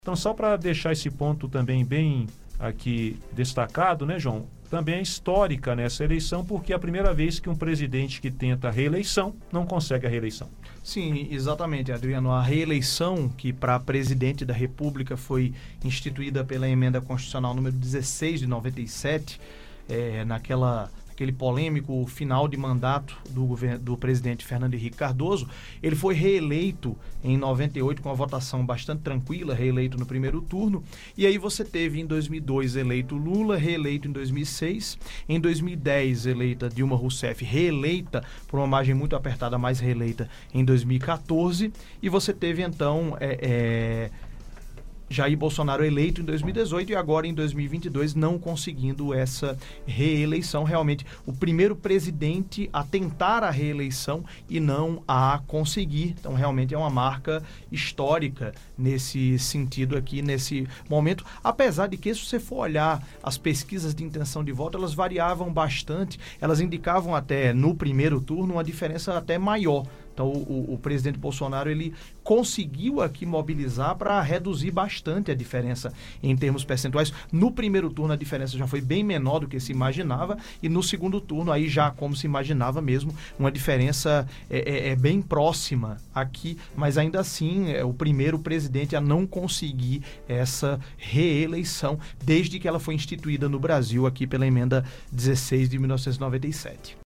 Então, só para deixar esse ponto também bem aqui destacado, né, João? Também é histórica nessa eleição, porque é a primeira vez que um presidente que tenta a reeleição não consegue a reeleição. Sim, exatamente, Adriano. A reeleição, que para presidente da República foi instituída pela emenda constitucional número 16 de 97, naquele polêmico final de mandato do presidente Fernando Henrique Cardoso, ele foi reeleito em 98 com uma votação bastante tranquila, reeleito no primeiro turno, e aí você teve em 2002 eleito Lula, reeleito em 2006, em 2010 eleita Dilma Rousseff, reeleita por uma margem muito apertada, mais reeleita em 2014, e você teve então Jair Bolsonaro eleito em 2018 e agora em 2022 não conseguindo essa reeleição. Realmente o primeiro presidente a tentar a reeleição e não a conseguir. Então realmente é uma marca histórica nesse sentido aqui, nesse momento. Apesar de que, se você for olhar as pesquisas de intenção de voto, elas variavam bastante. Elas indicavam até no primeiro turno uma diferença até maior. Então, o presidente Bolsonaro, ele conseguiu aqui mobilizar para reduzir bastante a diferença em termos percentuais. No primeiro turno, a diferença já foi bem menor do que se imaginava, e no segundo turno, aí já como se imaginava mesmo, uma diferença bem próxima aqui, mas ainda assim é o primeiro presidente a não conseguir essa reeleição desde que ela foi instituída no Brasil aqui pela emenda 16 de 1997.